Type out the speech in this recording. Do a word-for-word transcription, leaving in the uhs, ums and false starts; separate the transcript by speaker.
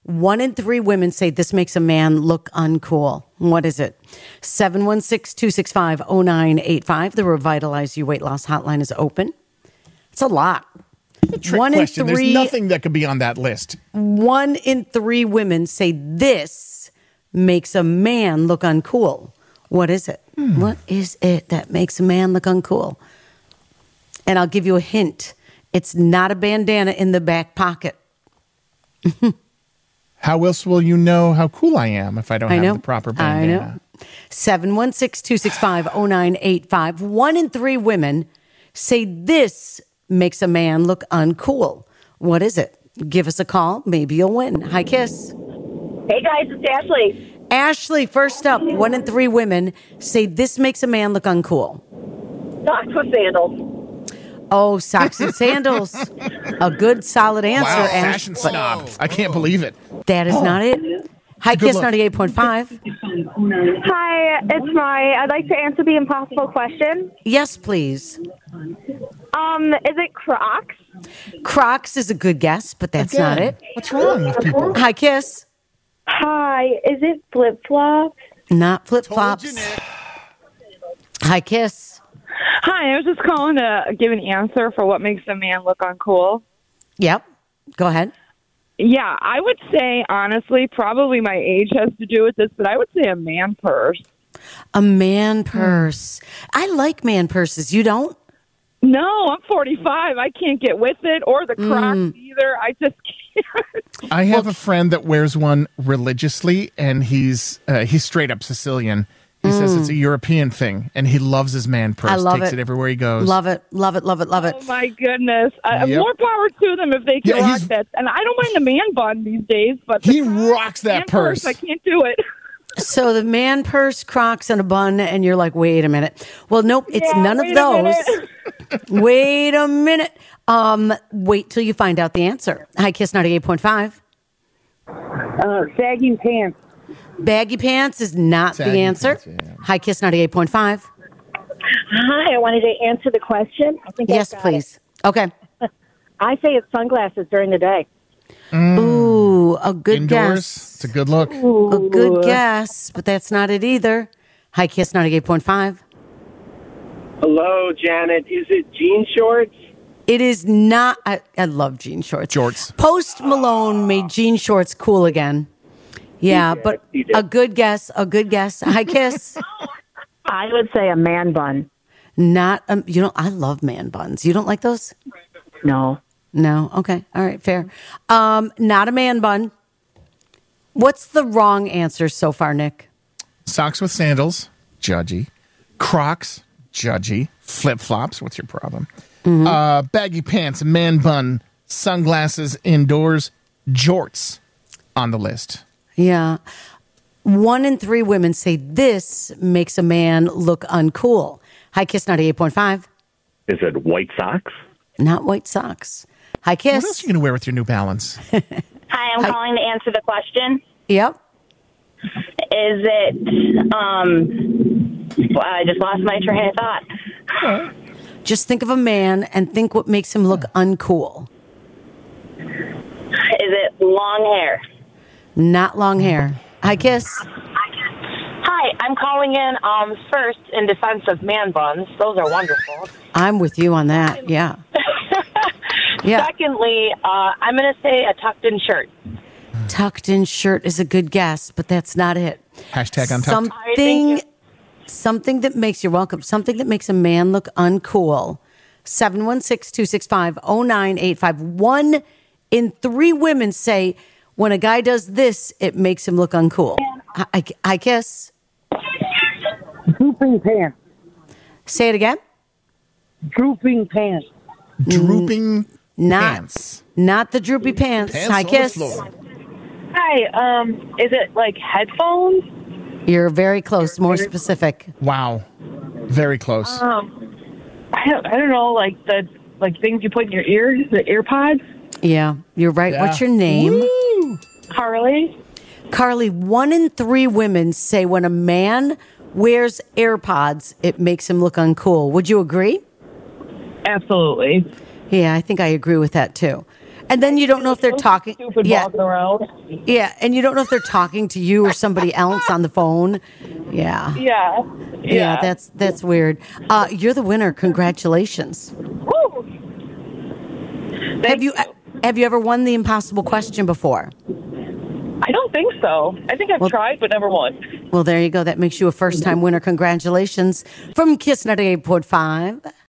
Speaker 1: One in three women say this makes a man look uncool. What is it? seven one six, two six five, zero nine eight five. The Revitalize You Weight Loss Hotline is open. It's a lot.
Speaker 2: A trick
Speaker 1: one
Speaker 2: question.
Speaker 1: in three,
Speaker 2: There's nothing that could be on that list.
Speaker 1: One in three women say this makes a man look uncool. What is it? Hmm. What is it that makes a man look uncool? And I'll give you a hint. It's not a bandana in the back pocket.
Speaker 2: How else will you know how cool I am if I don't
Speaker 1: I
Speaker 2: have
Speaker 1: know.
Speaker 2: the proper bandana?
Speaker 1: I know. seven one six, two six five, zero nine eight five. One in three women say this makes a man look uncool. What is it? Give us a call. Maybe you'll win. Hi, Kiss.
Speaker 3: Hey, guys. It's Ashley.
Speaker 1: Ashley, first up. One in three women say this makes a man look uncool.
Speaker 3: Socks with sandals.
Speaker 1: Oh, socks and sandals. A good, solid answer,
Speaker 2: Wow,
Speaker 1: Ash.
Speaker 2: fashion snob. I can't believe it.
Speaker 1: That is not it. Hi,
Speaker 2: Good
Speaker 1: Kiss
Speaker 2: luck.
Speaker 1: ninety-eight point five.
Speaker 4: Hi, it's Mai. I'd like to answer the impossible question.
Speaker 1: Yes, please.
Speaker 4: Um, is it Crocs?
Speaker 1: Crocs is a good guess, but that's
Speaker 2: Again,
Speaker 1: not it.
Speaker 2: What's wrong with people?
Speaker 1: Hi, Kiss.
Speaker 4: Hi, is it flip flops?
Speaker 1: Not flip-flops. Hi, Kiss.
Speaker 5: Hi, I was just calling to give an answer for what makes a man look uncool.
Speaker 1: Yep. Go ahead.
Speaker 5: Yeah, I would say, honestly, probably my age has to do with this, but I would say a man purse.
Speaker 1: A man purse. I like man purses. You don't?
Speaker 5: No, I'm forty-five. I can't get with it, or the Crocs either. I just can't.
Speaker 2: I have a friend that wears one religiously, and he's uh, he's straight up Sicilian. He mm. says it's a European thing, and he loves his man purse.
Speaker 1: I love
Speaker 2: Takes
Speaker 1: it.
Speaker 2: it everywhere he goes.
Speaker 1: Love it. Love it. Love it. Love it.
Speaker 5: Oh, my goodness. Uh,
Speaker 2: Yep.
Speaker 5: More power to them if they can
Speaker 2: Yeah,
Speaker 5: rock
Speaker 2: he's-
Speaker 5: that. And I don't mind the man bun these days, but the
Speaker 2: He
Speaker 5: Crocs
Speaker 2: rocks that
Speaker 5: man
Speaker 2: purse.
Speaker 5: I can't do it.
Speaker 1: So the man purse, Crocs, and a bun, and you're like, wait a minute. Well, nope, it's
Speaker 5: Yeah,
Speaker 1: none of
Speaker 5: wait a
Speaker 1: those.
Speaker 5: minute.
Speaker 1: Wait a minute. Um, wait till you find out the answer. Hi, Kiss ninety-eight point five.
Speaker 3: Uh, sagging pants.
Speaker 1: Baggy pants is not
Speaker 2: Saggy
Speaker 1: the answer.
Speaker 2: pants, yeah.
Speaker 1: Hi, Kiss ninety-eight point five.
Speaker 3: Hi, I wanted to answer the question. I think I
Speaker 1: Yes,
Speaker 3: got
Speaker 1: please. Okay.
Speaker 3: it. I say it's sunglasses during the day.
Speaker 1: Ooh, a good
Speaker 2: Indoors,
Speaker 1: guess.
Speaker 2: it's a good look.
Speaker 1: A good guess, but that's not it either. Hi, Kiss ninety-eight point five.
Speaker 6: Hello, Janet. Is it jean shorts?
Speaker 1: It is not. I, I love jean shorts.
Speaker 2: Jorts.
Speaker 1: Post Malone made jean shorts cool again. Yeah,
Speaker 6: did,
Speaker 1: but
Speaker 6: he did.
Speaker 1: a good guess. A good guess. Hi, Kiss.
Speaker 3: I would say a man bun.
Speaker 1: Not. Um, you know, I love man buns. You don't like those?
Speaker 3: No.
Speaker 1: No. Okay. All right. Fair. Um, not a man bun. What's the wrong answer so far, Nick?
Speaker 2: Socks with sandals, judgy. Crocs, judgy. Flip flops, what's your problem?
Speaker 1: Mm-hmm.
Speaker 2: Uh, baggy pants, man bun, sunglasses indoors, jorts on the list.
Speaker 1: Yeah. One in three women say this makes a man look uncool. Hi, Kiss ninety-eight point five.
Speaker 6: Is it white socks?
Speaker 1: Not white socks. Hi, Kiss.
Speaker 2: What else are you going to wear with your New Balance?
Speaker 7: Hi, I'm
Speaker 1: Hi.
Speaker 7: calling to answer the question.
Speaker 1: Yep.
Speaker 7: Is it, um, well, I just lost my train of thought.
Speaker 1: Just think of a man and think what makes him look uncool.
Speaker 7: Is it long hair?
Speaker 1: Not long hair. Hi, Kiss.
Speaker 8: Hi, I'm calling in um, first in defense of man buns. Those are wonderful.
Speaker 1: I'm with you on that. Yeah. Yeah.
Speaker 8: Secondly, uh, I'm going to say a tucked-in shirt.
Speaker 1: Tucked in shirt is a good guess, but that's not it.
Speaker 2: Hashtag untucked.
Speaker 8: All right,
Speaker 1: Something,
Speaker 8: thank
Speaker 1: something that makes, you're welcome, something that makes a man look uncool. seven one six, two six five, zero nine eight five. One in three women say when a guy does this, it makes him look uncool. I, I, I Kiss.
Speaker 3: Drooping pants.
Speaker 1: Say it again.
Speaker 3: Drooping pants.
Speaker 2: Drooping
Speaker 1: Not,
Speaker 2: pants.
Speaker 1: not the droopy pants.
Speaker 2: Pants
Speaker 1: Hi,
Speaker 2: on the
Speaker 1: Kiss.
Speaker 2: floor.
Speaker 5: Hi, um, is it like headphones?
Speaker 1: You're very close, more specific.
Speaker 2: Wow. Very close.
Speaker 5: Um, I don't, I don't know, like the like things you put in your ears, the ear pods.
Speaker 1: Yeah, you're right.
Speaker 2: Yeah.
Speaker 1: What's your name?
Speaker 2: Woo!
Speaker 5: Carly.
Speaker 1: Carly, one in three women say when a man wears AirPods, it makes him look uncool. Would you agree?
Speaker 5: Absolutely.
Speaker 1: Yeah, I think I agree with that too. And then you don't know if they're talking.
Speaker 5: Stupid
Speaker 1: Yeah,
Speaker 5: walking around.
Speaker 1: yeah, and you don't know if they're talking to you or somebody else on the phone. Yeah,
Speaker 5: Yeah.
Speaker 1: yeah,
Speaker 5: Yeah.
Speaker 1: that's that's weird. Uh, you're the winner. Congratulations.
Speaker 5: Woo. Thank
Speaker 1: Have you have you ever won the impossible question before?
Speaker 5: I don't think so. I think I've
Speaker 1: Well-
Speaker 5: tried, but never won.
Speaker 1: Well, there you go. That makes you a first time winner. Congratulations from Kiss ninety-eight point five.